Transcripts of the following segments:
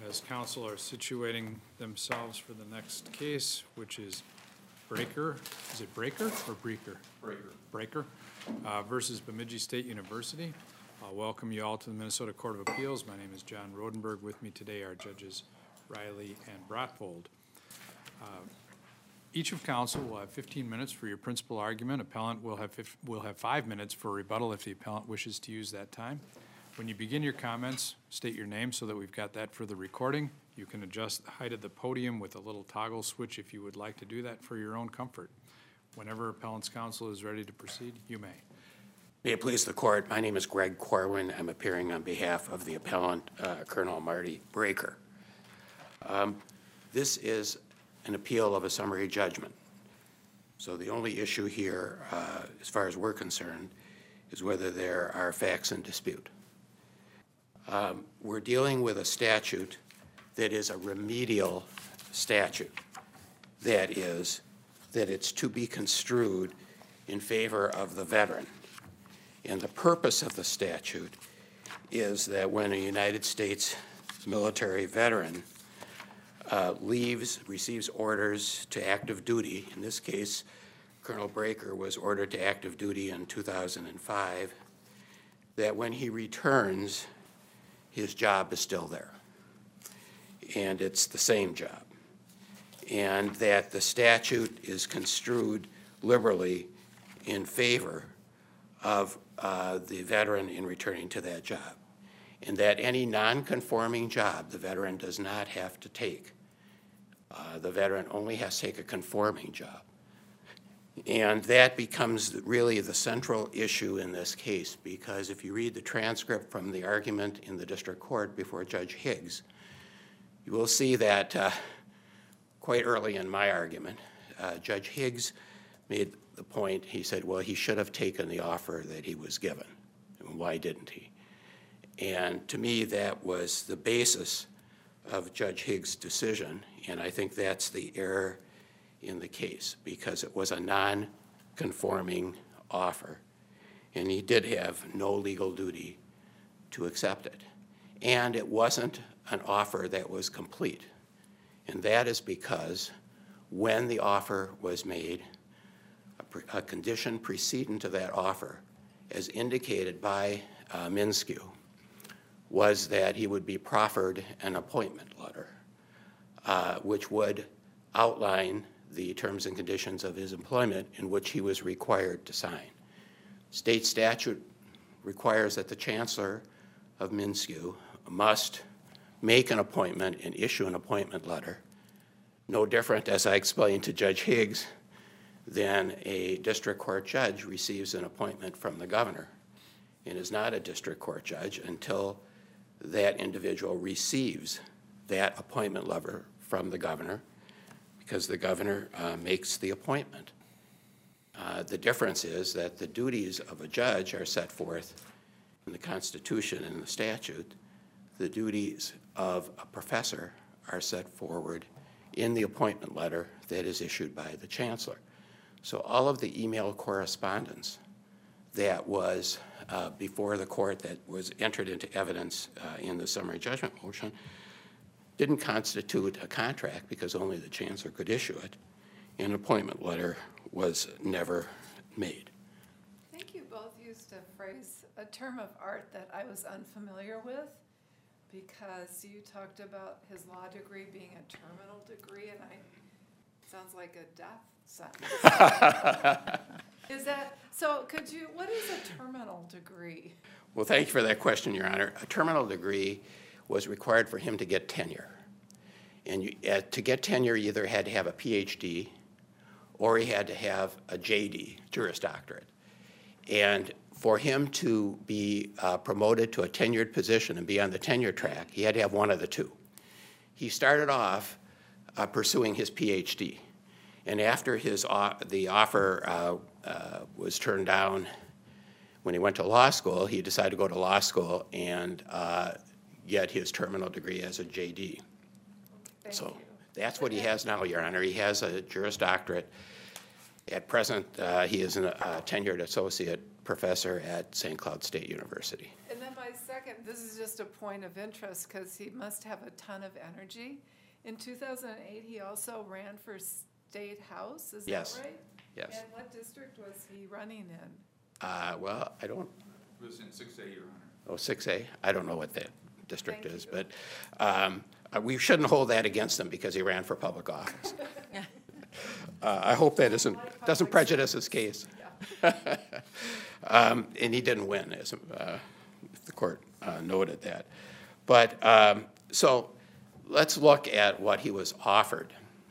As council are situating themselves for the next case, which is Breaker, is it Breaker or Breaker? Breaker versus Bemidji State University. I'll welcome you all to the Minnesota Court of Appeals. My name is John Rodenberg. With me today are Judges Riley and Brotvold. Each of counsel will have 15 minutes for your principal argument. Appellant will have 5 minutes for rebuttal if the appellant wishes to use that time. When you begin your comments, state your name so that we've got that for the recording. You can adjust the height of the podium with a little toggle switch if you would like to do that for your own comfort. Whenever appellant's counsel is ready to proceed, you may. May it please the court, my name is Greg Corwin. I'm appearing on behalf of the appellant, Colonel Marty Breaker. This is an appeal of a summary judgment. So the only issue here, as far as we're concerned, is whether there are facts in dispute. We're dealing with a statute that is a remedial statute. That is, that it's to be construed in favor of the veteran. And the purpose of the statute is that when a United States military veteran receives orders to active duty, in this case, Colonel Breaker was ordered to active duty in 2005, that when he returns, his job is still there. And it's the same job. And that the statute is construed liberally in favor of the veteran in returning to that job. And that any non-conforming job the veteran does not have to take. The veteran only has to take a conforming job. And that becomes really the central issue in this case, because if you read the transcript from the argument in the district court before Judge Higgs, you will see that quite early in my argument, Judge Higgs made the point, he said, well, he should have taken the offer that he was given. And why didn't he? And to me, that was the basis of Judge Higgs' decision, and I think that's the error in the case, because it was a non-conforming offer, and he did have no legal duty to accept it. And it wasn't an offer that was complete, and that is because when the offer was made, a condition precedent to that offer, as indicated by Minskew, was that he would be proffered an appointment letter, which would outline the terms and conditions of his employment in which he was required to sign. State statute requires that the chancellor of Minskew must make an appointment and issue an appointment letter, no different, as I explained to Judge Higgs, than a district court judge receives an appointment from the governor and is not a district court judge until that individual receives that appointment letter from the governor, because the governor makes the appointment. The difference is that the duties of a judge are set forth in the Constitution and the statute. The duties of a professor are set forward in the appointment letter that is issued by the chancellor. So all of the email correspondence that was before the court that was entered into evidence in the summary judgment motion didn't constitute a contract because only the chancellor could issue it. An appointment letter was never made. I think you both used a term of art that I was unfamiliar with, because you talked about his law degree being a terminal degree, and sounds like a death sentence. Is that, so what is a terminal degree? Well, thank you for that question, Your Honor. A terminal degree was required for him to get tenure. And to get tenure, you either had to have a PhD or he had to have a JD, Juris Doctorate. And for him to be promoted to a tenured position and be on the tenure track, he had to have one of the two. He started off pursuing his PhD. And after the offer was turned down when he went to law school, he decided to go to law school and get his terminal degree as a JD. Thank you. That's what he has now, Your Honor. He has a Juris Doctorate. At present, he is a tenured associate professor at St. Cloud State University. And then my second, this is just a point of interest because he must have a ton of energy. In 2008, he also ran for State House, is that Yes. right? Yes. And what district was he running in? Well, I don't, It was in 6A, Your Honor. oh, 6A, I don't know what that district Thank is, you. but we shouldn't hold that against him because he ran for public office. I hope that doesn't prejudice his case. And he didn't win, as the court noted that. But, so let's look at what he was offered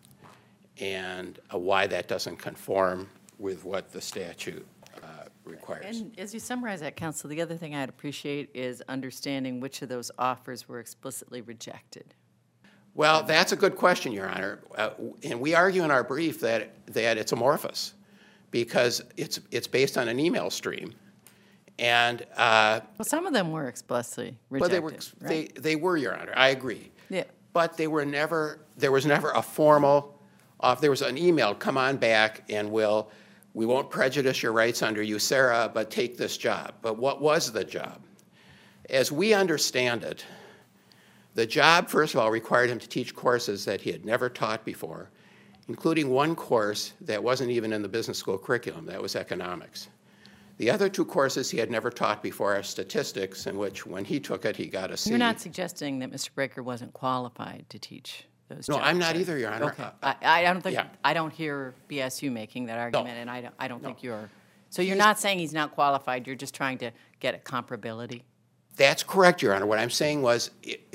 and why that doesn't conform with what the statute requires. And as you summarize that, counsel, the other thing I'd appreciate is understanding which of those offers were explicitly rejected. Well, that's a good question, Your Honor. And we argue in our brief that it's amorphous because it's based on an email stream. And, Well, some of them were explicitly but rejected, right? they were, Your Honor, I agree. Yeah. But there was never a formal, there was an email, come on back and we won't prejudice your rights under USERRA, but take this job. But what was the job? As we understand it, the job, first of all, required him to teach courses that he had never taught before, including one course that wasn't even in the business school curriculum, that was economics. The other two courses he had never taught before are statistics, in which when he took it, he got a C. You're not suggesting that Mr. Breaker wasn't qualified to teach those No, jobs, I'm not right? either, Your Honor. Okay. I don't think, yeah. I don't hear BSU making that argument, and I don't think you're, so you're not saying he's not qualified, you're just trying to get a comparability? That's correct, Your Honor. What I'm saying was it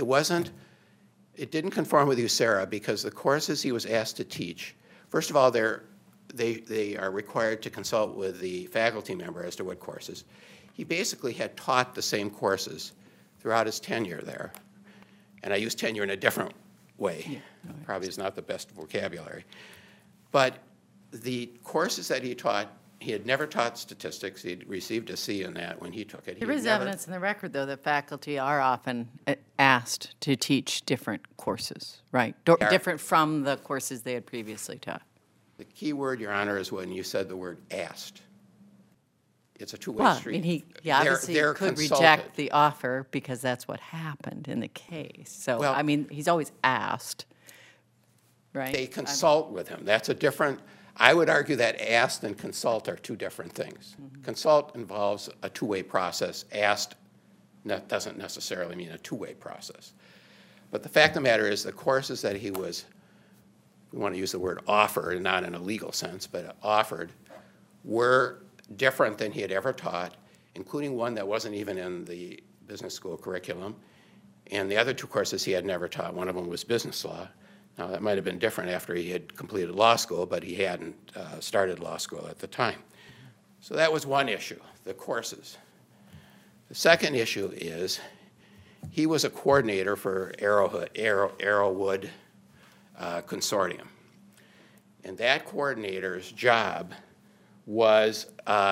didn't conform with USERRA because the courses he was asked to teach, first of all, they are required to consult with the faculty member as to what courses. He basically had taught the same courses throughout his tenure there. And I use tenure in a different way. Yeah, Probably is not the best vocabulary. But the courses that he taught, he had never taught statistics. He'd received a C in that when he took it. There is evidence in the record, though, that faculty are often asked to teach different courses, right? Different from the courses they had previously taught. The key word, Your Honor, is when you said the word asked. It's a two-way Well, I street. mean, he They're obviously could consulted. reject the offer because that's what happened in the case. So, Well- I mean, he's always asked, right? They consult with him. That's a different, I would argue that asked and consult are two different things. Consult involves a two-way process. Asked doesn't necessarily mean a two-way process. But the fact of the matter is the courses that he was, we want to use the word offered, not in a legal sense, but offered, were different than he had ever taught, including one that wasn't even in the business school curriculum. And the other two courses he had never taught. One of them was business law. Now, that might have been different after he had completed law school, but he hadn't started law school at the time. So that was one issue, the courses. The second issue is he was a coordinator for Arrowwood Consortium. And that coordinator's job was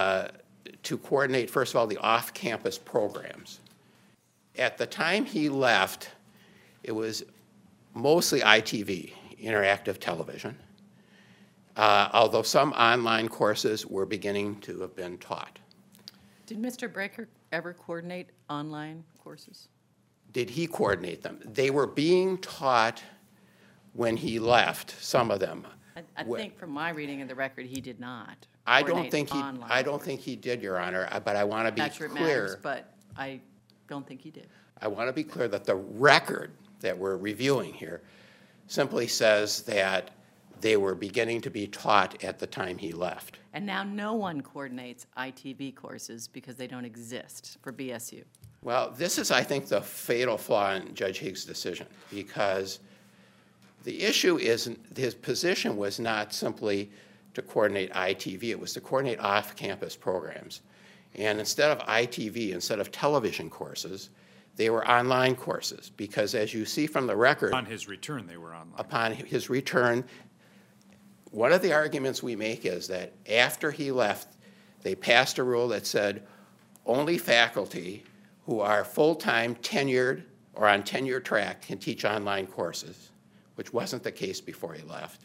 to coordinate, first of all, the off-campus programs. At the time he left, it was mostly ITV, interactive television, although some online courses were beginning to have been taught. Did Mr. Breaker ever coordinate online courses? Did he coordinate them? They were being taught when he left, some of them. I think from my reading of the record, he did not I don't coordinate think online I don't courses. think he did, Your Honor, but I want to be Not sure it matters, clear. but I don't think he did. I want to be clear that the record that we're reviewing here simply says that they were beginning to be taught at the time he left. And now no one coordinates ITV courses because they don't exist for BSU. Well, this is, I think, the fatal flaw in Judge Higgs' decision, because the issue is his position was not simply to coordinate ITV, it was to coordinate off-campus programs. And instead of ITV, instead of television courses, they were online courses, because as you see from the record, On his return, they were online. upon his return, one of the arguments we make is that after he left, they passed a rule that said only faculty who are full-time tenured or on tenure track can teach online courses, which wasn't the case before he left,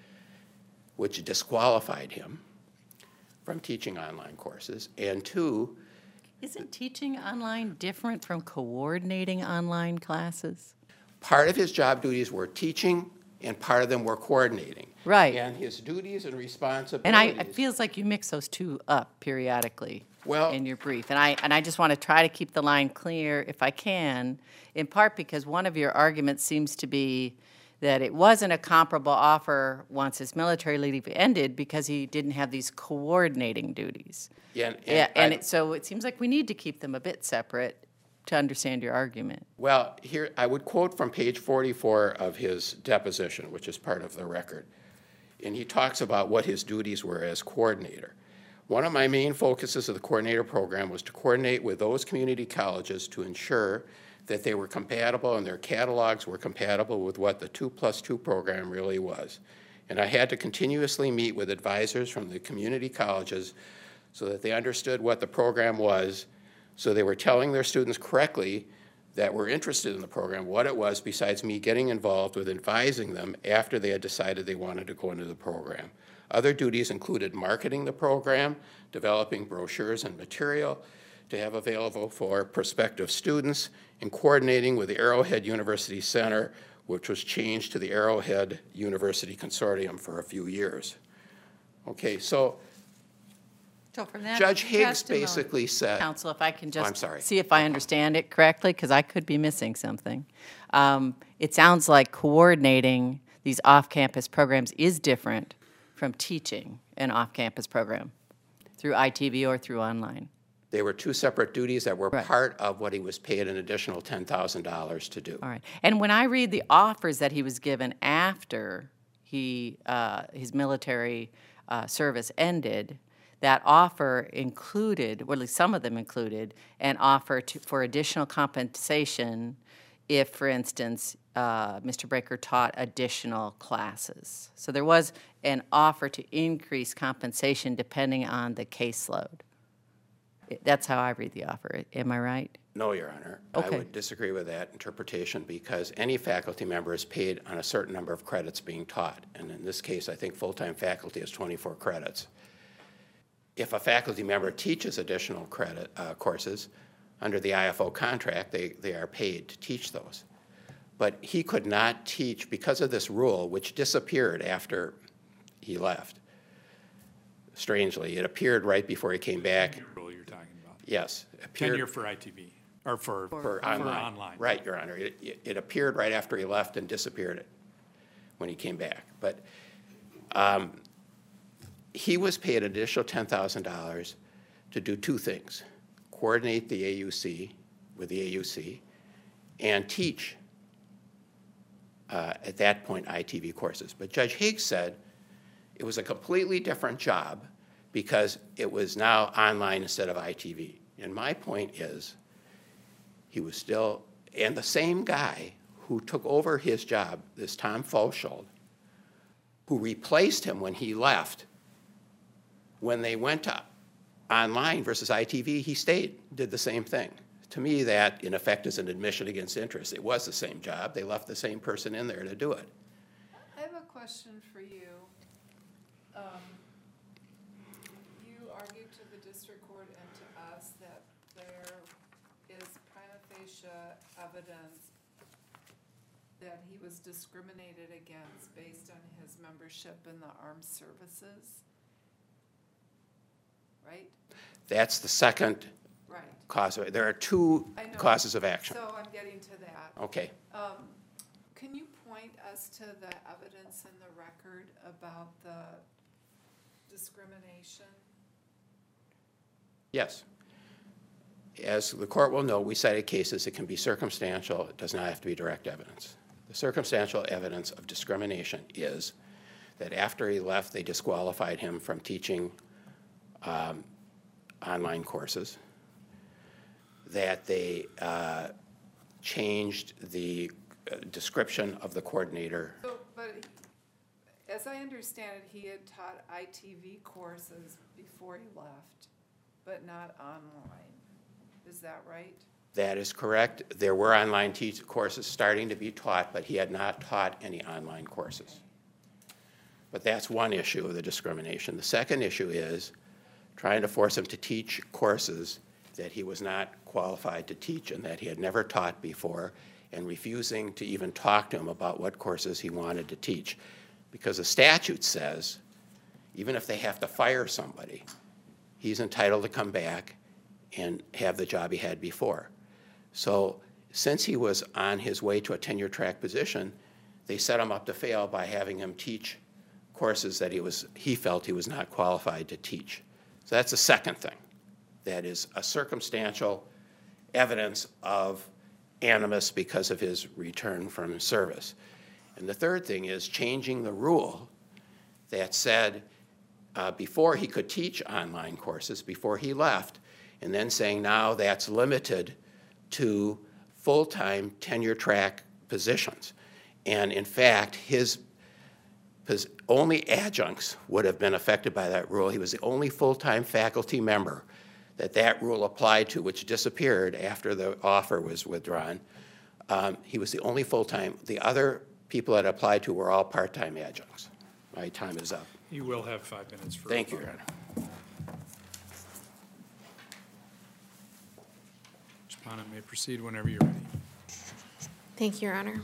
which disqualified him from teaching online courses. And two, Isn't teaching online different from coordinating online classes? Part of his job duties were teaching, and part of them were coordinating. Right. And his duties and And responsibilities. it feels like you mix those two up periodically Well- in your brief. And I just want to try to keep the line clear if I can, in part because one of your arguments seems to be that it wasn't a comparable offer once his military leave ended because he didn't have these coordinating duties. So it seems like we need to keep them a bit separate to understand your argument. Well, here, I would quote from page 44 of his deposition, which is part of the record. And he talks about what his duties were as coordinator. One of my main focuses of the coordinator program was to coordinate with those community colleges to ensure that they were compatible and their catalogs were compatible with what the 2+2 program really was. And I had to continuously meet with advisors from the community colleges so that they understood what the program was, so they were telling their students correctly that were interested in the program what it was, besides me getting involved with advising them after they had decided they wanted to go into the program. Other duties included marketing the program, developing brochures and material to have available for prospective students, and coordinating with the Arrowhead University Center, which was changed to the Arrowhead University Consortium for a few years. Okay, so So from that Judge Higgs testimony- basically said, Counsel, if I can I'm just sorry. see if I understand it correctly, because I could be missing something. It sounds like coordinating these off-campus programs is different from teaching an off-campus program through ITV or through online. they were two separate duties that were Right. part of what he was paid an additional $10,000 to do. All right. And when I read the offers that he was given after his military service ended, that offer included, or at least some of them included, an offer for additional compensation if, for instance, Mr. Breaker taught additional classes. So there was an offer to increase compensation depending on the caseload. That's how I read the offer. Am I right? No, Your Honor. I Okay. would disagree with that interpretation because any faculty member is paid on a certain number of credits being taught. And in this case, I think full-time faculty is 24 credits. If a faculty member teaches additional courses, under the IFO contract, they are paid to teach those. But he could not teach because of this rule, which disappeared after he left. Strangely, it appeared right before he came back. Rule you're talking about. Yes, appeared. Tenure for ITV, or for online. online. Right, Your Honor. It appeared right after he left and disappeared when he came back. But he was paid an additional $10,000 to do two things: coordinate the AUC with the AUC and teach, at that point, ITV courses. But Judge Higgs said it was a completely different job because it was now online instead of ITV. And my point is, he was still, and the same guy who took over his job, this Tom Foshold, who replaced him when he left, when they went to online versus ITV, he stayed, did the same thing. To me, that, in effect, is an admission against interest. It was the same job. They left the same person in there to do it. I have a question for you. You argued to the district court and to us that there is prima facie evidence that he was discriminated against based on his membership in the armed services, right? That's the second Right. cause of it. There are two I know. causes of action. So I'm getting to that. Okay. Can you point us to the evidence in the record about the discrimination? Yes. As the court will know, we cited cases. It can be circumstantial. It does not have to be direct evidence. The circumstantial evidence of discrimination is that after he left, they disqualified him from teaching online courses, that they changed the description of the coordinator. So, but as I understand it, he had taught ITV courses before he left, but not online. Is that right? That is correct. There were online courses starting to be taught, but he had not taught any online courses. But that's one issue of the discrimination. The second issue is trying to force him to teach courses that he was not qualified to teach and that he had never taught before, and refusing to even talk to him about what courses he wanted to teach. Because the statute says, even if they have to fire somebody, he's entitled to come back and have the job he had before. So since he was on his way to a tenure track position, they set him up to fail by having him teach courses that he felt he was not qualified to teach. So that's the second thing. That is a circumstantial evidence of animus because of his return from service. And the third thing is changing the rule that said before he could teach online courses, before he left, and then saying now that's limited to full-time tenure track positions. And in fact, his only adjuncts would have been affected by that rule. He was the only full-time faculty member that rule applied to, which disappeared after the offer was withdrawn. He was the only full-time. The other people that applied to were all part-time adjuncts. My time is up. You will have 5 minutes for Thank you, rebuttal. Your Honor. Respondent may proceed whenever you're ready. Thank you, Your Honor.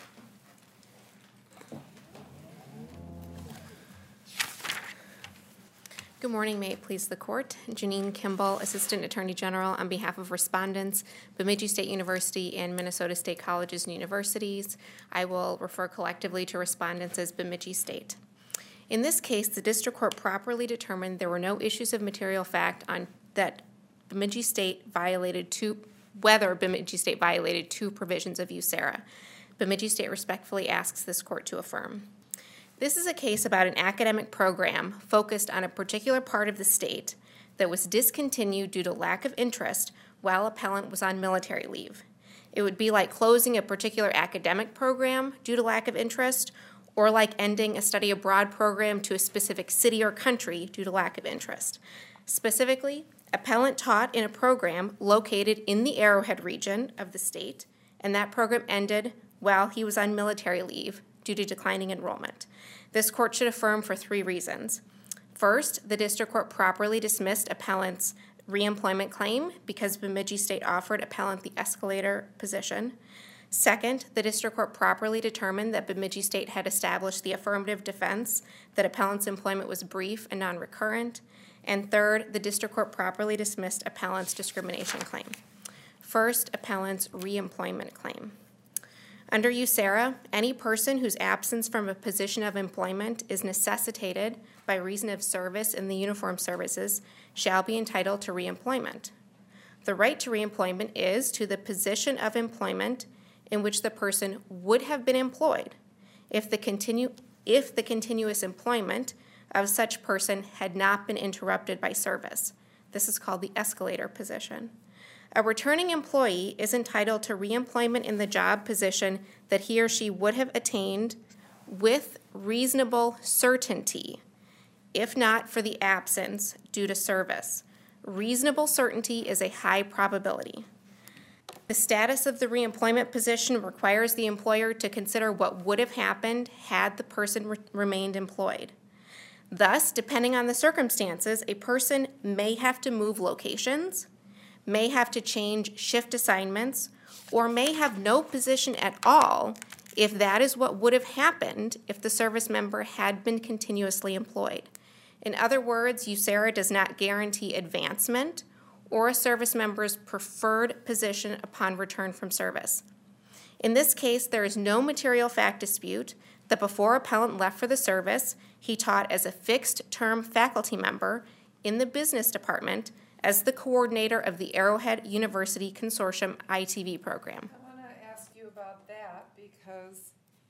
Good morning, may it please the court. Janine Kimball, Assistant Attorney General on behalf of respondents, Bemidji State University and Minnesota State Colleges and Universities. I will refer collectively to respondents as Bemidji State. In this case, the district court properly determined there were no issues of material fact on that Bemidji State violated whether Bemidji State violated two provisions of USERRA. Bemidji State respectfully asks this court to affirm. This is a case about an academic program focused on a particular part of the state that was discontinued due to lack of interest while appellant was on military leave. It would be like closing a particular academic program due to lack of interest, or like ending a study abroad program to a specific city or country due to lack of interest. Specifically, appellant taught in a program located in the Arrowhead region of the state, and that program ended while he was on military leave due to declining enrollment. This court should affirm for three reasons. First, the district court properly dismissed appellant's reemployment claim because Bemidji State offered appellant the escalator position. Second, the district court properly determined that Bemidji State had established the affirmative defense that appellant's employment was brief and non-recurrent. And third, the district court properly dismissed appellant's discrimination claim. First, appellant's reemployment claim. Under USERRA, any person whose absence from a position of employment is necessitated by reason of service in the uniformed services shall be entitled to reemployment. The right to reemployment is to the position of employment in which the person would have been employed if the continuous employment of such person had not been interrupted by service. This is called the escalator position. A returning employee is entitled to reemployment in the job position that he or she would have attained with reasonable certainty, if not for the absence due to service. Reasonable certainty is a high probability. The status of the reemployment position requires the employer to consider what would have happened had the person remained employed. Thus, depending on the circumstances, a person may have to move locations, may have to change shift assignments, or may have no position at all if that is what would have happened if the service member had been continuously employed. In other words, USERRA does not guarantee advancement or a service member's preferred position upon return from service. In this case, there is no material fact dispute that before appellant left for the service, he taught as a fixed-term faculty member in the business department as the coordinator of the Arrowhead University Consortium ITV program. I want to ask you about that because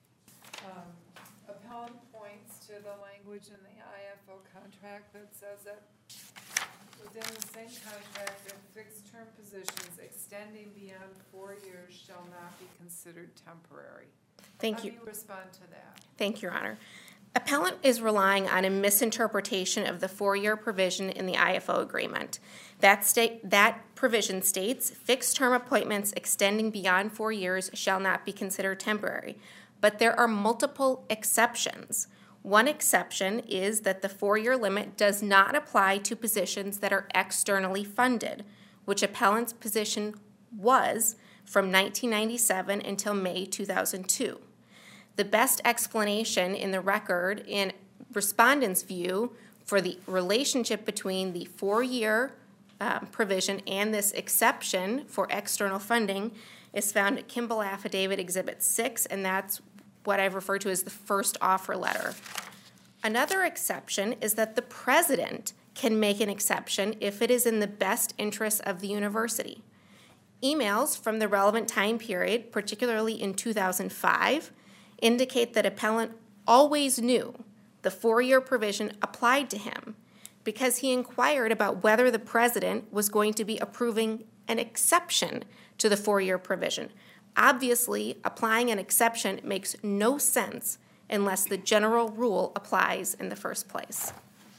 appellant points to the language in the IFO contract that says that within the same contract that fixed-term positions extending beyond 4 years shall not be considered temporary. Thank you. How do you respond to that? Thank you, Your Honor. Appellant is relying on a misinterpretation of the 4-year provision in the IFO agreement. That provision states fixed-term appointments extending beyond 4 years shall not be considered temporary. But there are multiple exceptions. One exception is that the 4-year limit does not apply to positions that are externally funded, which appellant's position was from 1997 until May 2002. The best explanation in the record, in respondents' view, for the relationship between the 4-year provision and this exception for external funding is found at Kimball Affidavit Exhibit 6, and that's what I've referred to as the first offer letter. Another exception is that the president can make an exception if it is in the best interest of the university. Emails from the relevant time period, particularly in 2005, indicate that appellant always knew the 4-year provision applied to him because he inquired about whether the president was going to be approving an exception to the 4-year provision. Obviously, applying an exception makes no sense unless the general rule applies in the first place.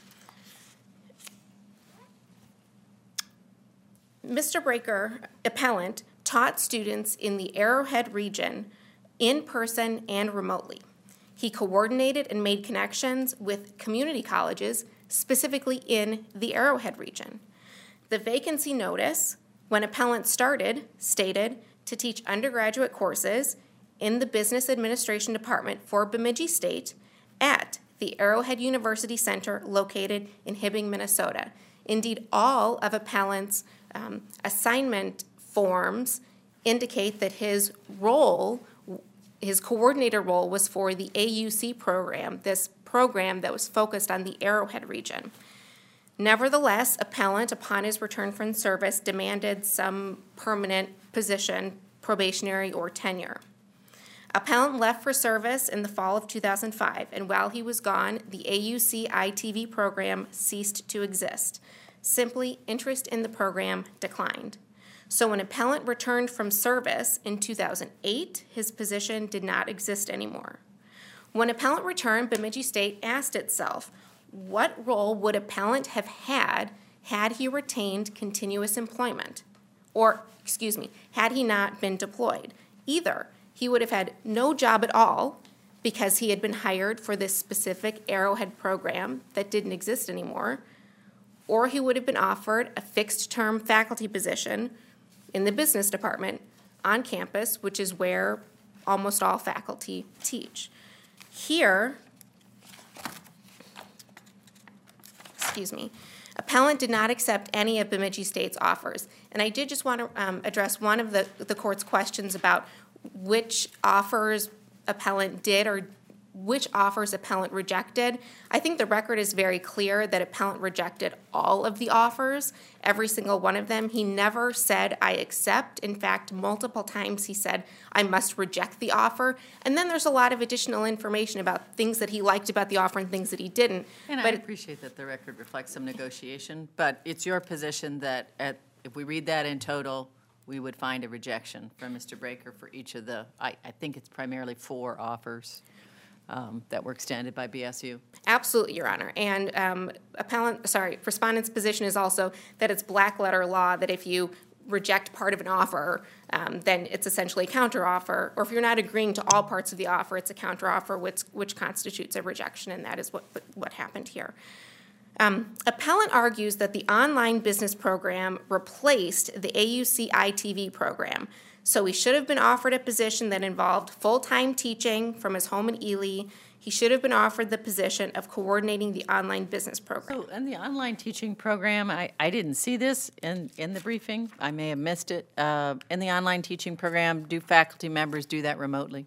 Mr. Breaker, appellant, taught students in the Arrowhead region in person and remotely. He coordinated and made connections with community colleges, specifically in the Arrowhead region. The vacancy notice, when appellant started, stated to teach undergraduate courses in the Business Administration Department for Bemidji State at the Arrowhead University Center located in Hibbing, Minnesota. Indeed, all of appellant's assignment forms indicate that his coordinator role was for the AUC program, this program that was focused on the Arrowhead region. Nevertheless, appellant, upon his return from service, demanded some permanent position, probationary or tenure. Appellant left for service in the fall of 2005, and while he was gone, the AUC ITV program ceased to exist. Simply, interest in the program declined. So when appellant returned from service in 2008, his position did not exist anymore. When appellant returned, Bemidji State asked itself, what role would appellant have had he retained continuous employment? Or, had he not been deployed? Either he would have had no job at all because he had been hired for this specific Arrowhead program that didn't exist anymore, or he would have been offered a fixed-term faculty position in the business department on campus, which is where almost all faculty teach. Here, appellant did not accept any of Bemidji State's offers. And I did just want to address one of the court's questions about which offers appellant did or which offers appellant rejected. I think the record is very clear that appellant rejected all of the offers, every single one of them. He never said, I accept. In fact, multiple times he said, I must reject the offer. And then there's a lot of additional information about things that he liked about the offer and things that he didn't. And I appreciate that the record reflects some negotiation, but it's your position that if we read that in total, we would find a rejection from Mr. Breaker for each of the, I think it's primarily 4 offers that were extended by BSU. Absolutely, Your Honor. And respondent's position is also that it's black letter law that if you reject part of an offer, then it's essentially a counteroffer. Or if you're not agreeing to all parts of the offer, it's a counteroffer, which constitutes a rejection, and that is what happened here. Appellant argues that the online business program replaced the AUC ITV program. So he should have been offered a position that involved full-time teaching from his home in Ely. He should have been offered the position of coordinating the online business program. So in the online teaching program, I didn't see this in the briefing. I may have missed it. In the online teaching program, do faculty members do that remotely?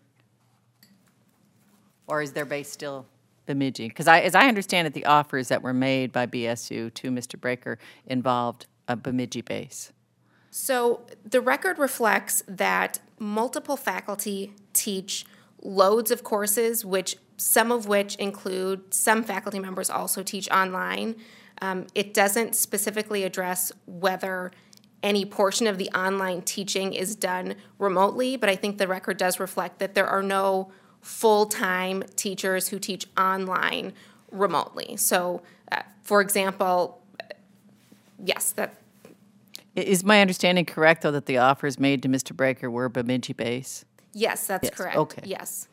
Or is their base still Bemidji? Because as I understand it, the offers that were made by BSU to Mr. Breaker involved a Bemidji base. So the record reflects that multiple faculty teach loads of courses, some of which include some faculty members also teach online. It doesn't specifically address whether any portion of the online teaching is done remotely, but I think the record does reflect that there are no full-time teachers who teach online remotely. So, for example, yes, that. Is my understanding correct, though, that the offers made to Mr. Breaker were Bemidji base? Yes, that's correct. Okay. Yes.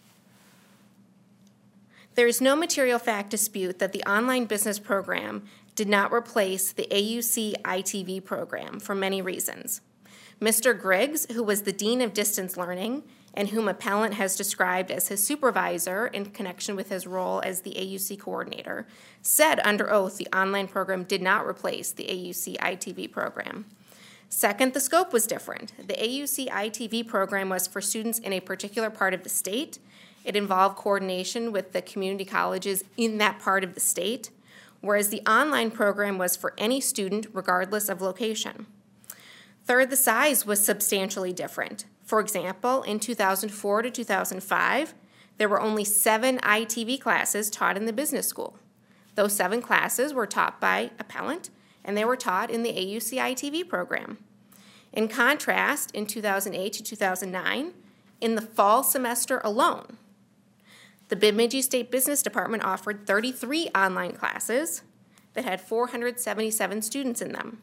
There is no material fact dispute that the online business program did not replace the AUC ITV program for many reasons. Mr. Griggs, who was the Dean of Distance Learning and whom appellant has described as his supervisor in connection with his role as the AUC coordinator, said under oath the online program did not replace the AUC ITV program. Second, the scope was different. The AUC ITV program was for students in a particular part of the state. It involved coordination with the community colleges in that part of the state, whereas the online program was for any student regardless of location. Third, the size was substantially different. For example, in 2004 to 2005, there were only 7 ITV classes taught in the business school. Those 7 classes were taught by appellant, and they were taught in the AUC ITV program. In contrast, in 2008 to 2009, in the fall semester alone, the Bemidji State Business Department offered 33 online classes that had 477 students in them.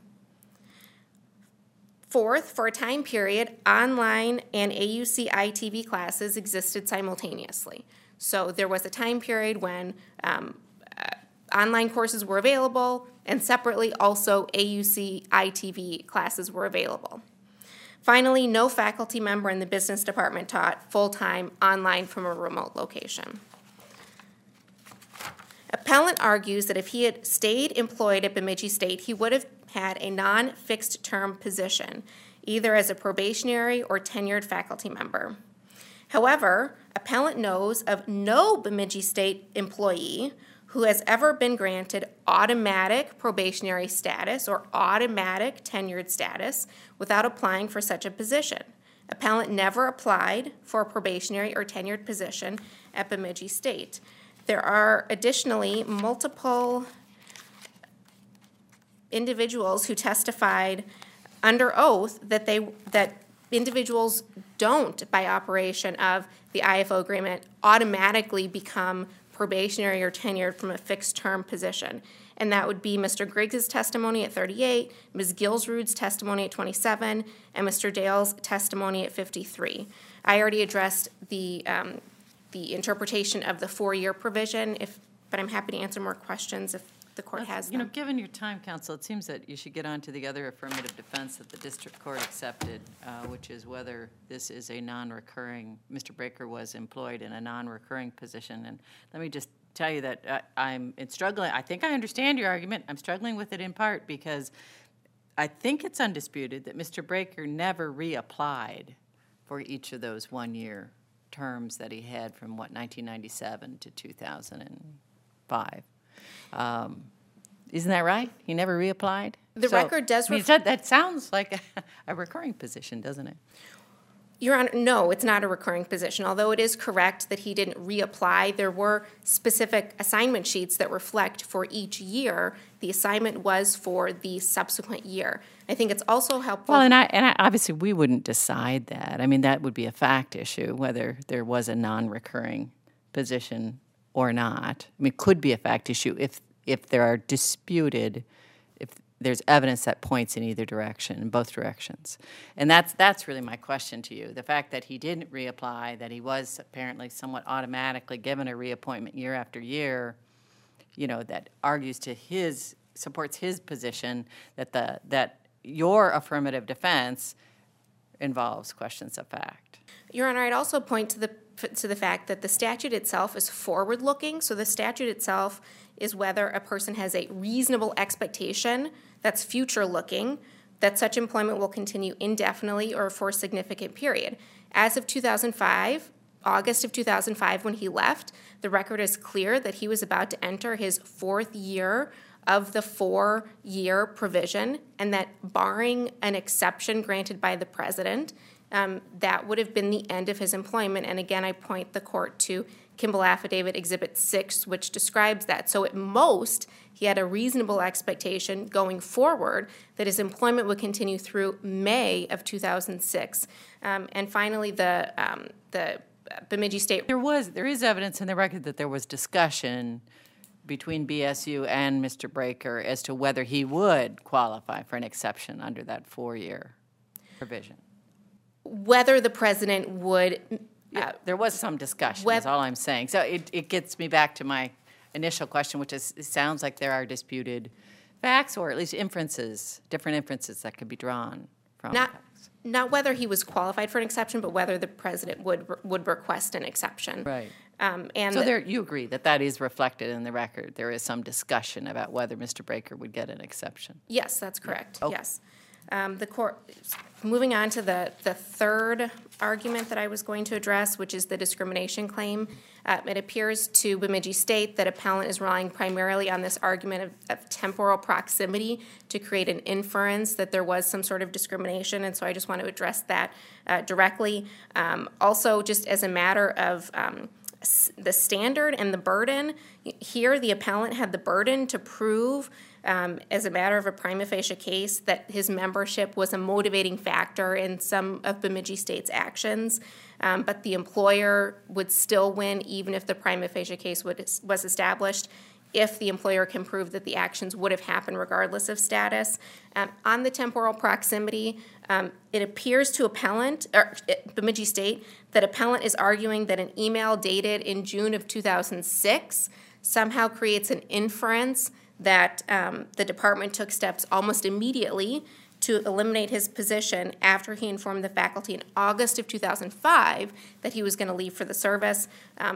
Fourth, for a time period, online and AUC ITV classes existed simultaneously. So there was a time period when online courses were available, and separately also AUC ITV classes were available. Finally, no faculty member in the business department taught full-time online from a remote location. Appellant argues that if he had stayed employed at Bemidji State, he would have had a non-fixed term position, either as a probationary or tenured faculty member. However, appellant knows of no Bemidji State employee who has ever been granted automatic probationary status or automatic tenured status without applying for such a position. Appellant never applied for a probationary or tenured position at Bemidji State. There are additionally multiple individuals who testified under oath that individuals don't, by operation of the IFO agreement, automatically become probationary or tenured from a fixed term position. And that would be Mr. Griggs' testimony at 38, Ms. Gilsrud's testimony at 27, and Mr. Dale's testimony at 53. I already addressed the interpretation of the 4-year provision, but I'm happy to answer more questions if the court has them. Given your time, counsel, it seems that you should get on to the other affirmative defense that the district court accepted, which is whether this is a non-recurring, Mr. Breaker was employed in a non-recurring position. And let me just tell you that I'm struggling. I think I understand your argument. I'm struggling with it in part because I think it's undisputed that Mr. Breaker never reapplied for each of those 1-year terms that he had from, 1997 to 2005. Isn't that right? He never reapplied? The record does that sounds like a recurring position, doesn't it? Your Honor, no, it's not a recurring position. Although it is correct that he didn't reapply, there were specific assignment sheets that reflect for each year the assignment was for the subsequent year. I think it's also helpful. Well, and I obviously we wouldn't decide that. I mean, that would be a fact issue whether there was a non-recurring position or not. I mean, it could be a fact issue if there are disputed, if there's evidence that points in either direction, in both directions. And that's really my question to you. The fact that he didn't reapply, that he was apparently somewhat automatically given a reappointment year after year, that argues to supports his position that your affirmative defense involves questions of fact. Your Honor, I'd also point to the fact that the statute itself is forward-looking. So the statute itself is whether a person has a reasonable expectation that's future-looking that such employment will continue indefinitely or for a significant period. As of 2005, August of 2005, when he left, the record is clear that he was about to enter his 4th year of the 4-year provision, and that barring an exception granted by the president, that would have been the end of his employment. And again, I point the court to Kimball Affidavit Exhibit 6, which describes that. So at most, he had a reasonable expectation going forward that his employment would continue through May of 2006. And finally, the Bemidji State. There is evidence in the record that there was discussion between BSU and Mr. Breaker as to whether he would qualify for an exception under that 4-year provision. Whether the president would. There was some discussion, is all I'm saying. So it gets me back to my initial question, which is it sounds like there are disputed facts or at least inferences, different inferences that could be drawn from Not, facts. not whether he was qualified for an exception, but whether the president would request an exception. Right. And So the- there, you agree that that is reflected in the record. There is some discussion about whether Mr. Breaker would get an exception. Yes, that's correct, Okay. yes. The court, moving on to the third argument that I was going to address, which is the discrimination claim. It appears to Bemidji State that appellant is relying primarily on this argument of temporal proximity to create an inference that there was some sort of discrimination, and so I just want to address that directly. Also, just as a matter of the standard and the burden, here the appellant had the burden to prove as a matter of a prima facie case that his membership was a motivating factor in some of Bemidji State's actions, but the employer would still win even if the prima facie case was established, if the employer can prove that the actions would have happened regardless of status. On the temporal proximity, it appears to Bemidji State that appellant is arguing that an email dated in June of 2006 somehow creates an inference that the department took steps almost immediately to eliminate his position after he informed the faculty in August of 2005 that he was going to leave for the service.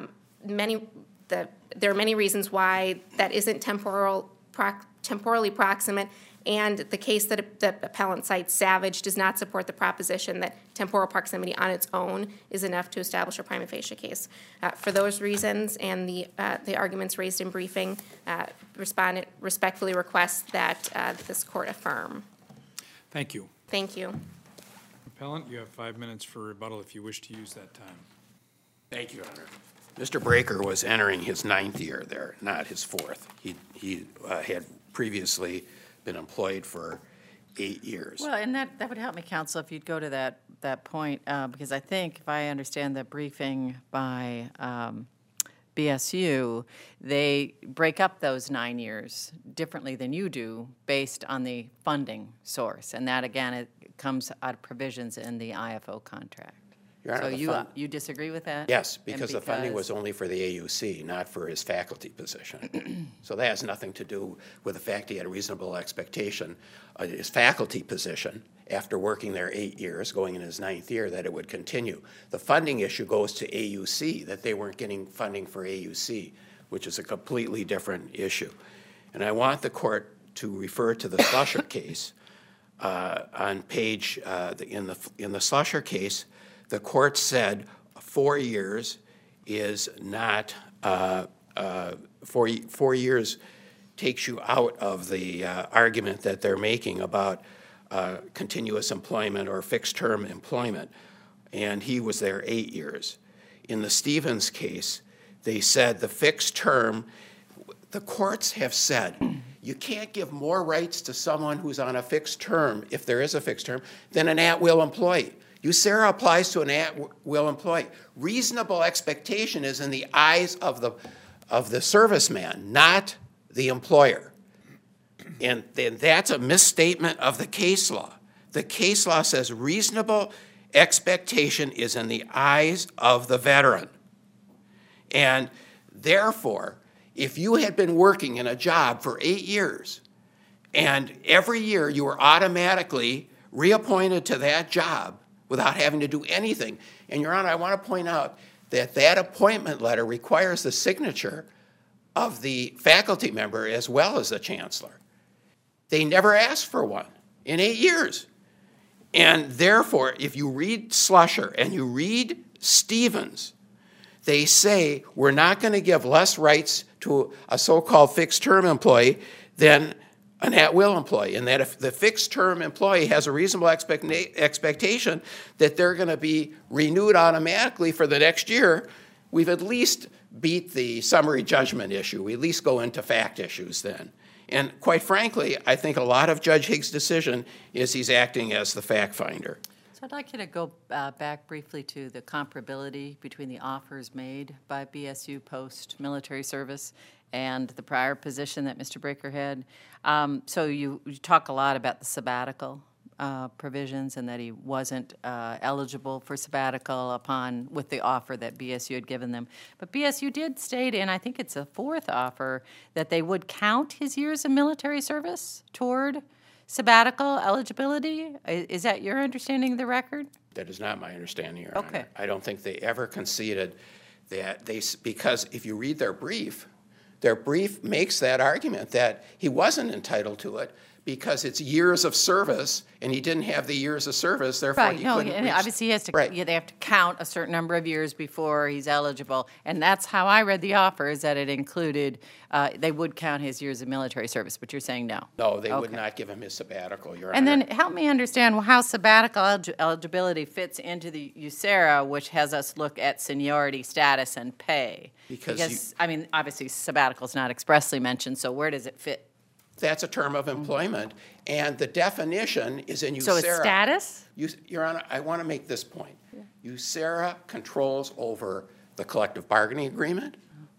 There are many reasons why that isn't temporally proximate, and the case that the appellant cites, Savage, does not support the proposition that temporal proximity on its own is enough to establish a prima facie case. For those reasons and the arguments raised in briefing, respondent respectfully requests that this court affirm. Thank you. Thank you. Appellant, you have 5 minutes for rebuttal if you wish to use that time. Thank you, Your Honor. Mr. Breaker was entering his 9th year there, not his 4th. He had previously been employed for 8 years. Well, and that would help me, counsel, if you'd go to that point, because I think if I understand the briefing by BSU, they break up those 9 years differently than you do based on the funding source. And that, again, it comes out of provisions in the IFO contract. Your Honor, So you disagree with that? Yes, And because the funding was only for the AUC, not for his faculty position. So that has nothing to do with the fact he had a reasonable expectation of his faculty position after working there 8 years, going in his 9th year, that it would continue. The funding issue goes to AUC, that they weren't getting funding for AUC, which is a completely different issue. And I want the court to refer to the Slusher case. On page, in the Slusher case, the court said 4 years is not, 4 years takes you out of the argument that they're making about continuous employment or fixed-term employment, and he was there 8 years. In the Stevens case, they said the fixed term, the courts have said, you can't give more rights to someone who's on a fixed term, if there is a fixed term, than an at-will employee. USERRA applies to an at-will employee. Reasonable expectation is in the eyes of the serviceman, not the employer. And that's a misstatement of the case law. The case law says reasonable expectation is in the eyes of the veteran. And therefore, if you had been working in a job for 8 years, and every year you were automatically reappointed to that job without having to do anything, and Your Honor, I want to point out that that appointment letter requires the signature of the faculty member as well as the chancellor. They never asked for one in 8 years. And therefore, if you read Slusher and you read Stevens, they say we're not going to give less rights to a so-called fixed-term employee than an at-will employee, and that if the fixed-term employee has a reasonable expectation that they're going to be renewed automatically for the next year, we've at least beat the summary judgment issue. We at least go into fact issues then. And quite frankly, I think a lot of Judge Higgs' decision is he's acting as the fact finder. So I'd like you to go back briefly to the comparability between the offers made by BSU post-military service and the prior position that Mr. Breaker had. So you talk a lot about the sabbatical provisions and that he wasn't eligible for sabbatical with the offer that BSU had given them. But BSU did state, and I think it's a fourth offer, that they would count his years of military service toward sabbatical eligibility. Is that your understanding of the record? That is not my understanding, Your Honor. Okay. I don't think they ever conceded that because if you read their brief makes that argument that he wasn't entitled to it because it's years of service, and he didn't have the years of service, therefore Right, he no, couldn't and reach. obviously he has to, Right. they have to count a certain number of years before he's eligible. And that's how I read the offer, is that it included, they would count his years of military service, but you're saying no. No, they would Okay. not give him his sabbatical, Your And Honor. then help me understand how sabbatical eligibility fits into the USERRA, which has us look at seniority, status, and pay. Because I mean, obviously sabbatical is not expressly mentioned, so where does it fit? That's a term of employment, and the definition is in USERRA. So it's status? Your Honor, I want to make this point. USERRA controls over the collective bargaining agreement,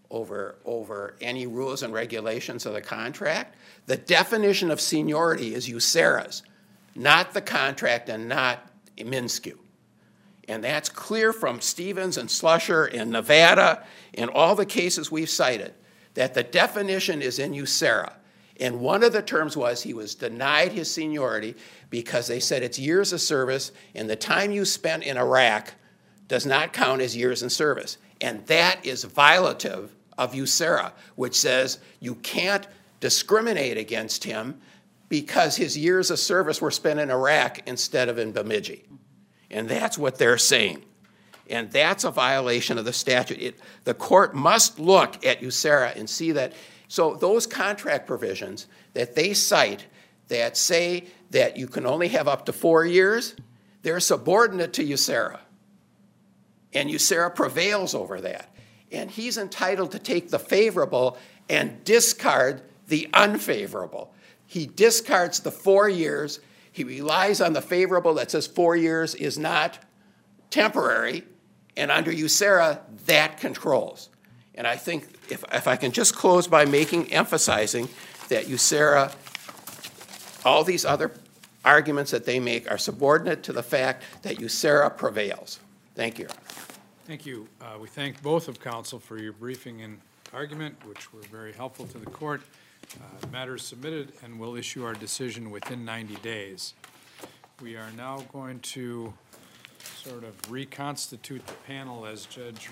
over any rules and regulations of the contract. The definition of seniority is USERRA's, not the contract and not MnSCU. And that's clear from Stevens and Slusher and Nevada and all the cases we've cited, that the definition is in USERRA. And one of the terms was he was denied his seniority because they said it's years of service, and the time you spent in Iraq does not count as years in service. And that is violative of USERRA, which says you can't discriminate against him because his years of service were spent in Iraq instead of in Bemidji. And that's what they're saying. And that's a violation of the statute. The court must look at USERRA and see that. So those contract provisions that they cite that say that you can only have up to 4 years, they're subordinate to USERRA. And USERRA prevails over that. And he's entitled to take the favorable and discard the unfavorable. He discards the 4 years. He relies on the favorable that says 4 years is not temporary. And under USERRA, that controls. And I think if I can just close by emphasizing that USERRA, all these other arguments that they make are subordinate to the fact that USERRA prevails. Thank you. Thank you. We thank both of counsel for your briefing and argument, which were very helpful to the court. The matter is submitted, and we'll issue our decision within 90 days. We are now going to sort of reconstitute the panel as Judge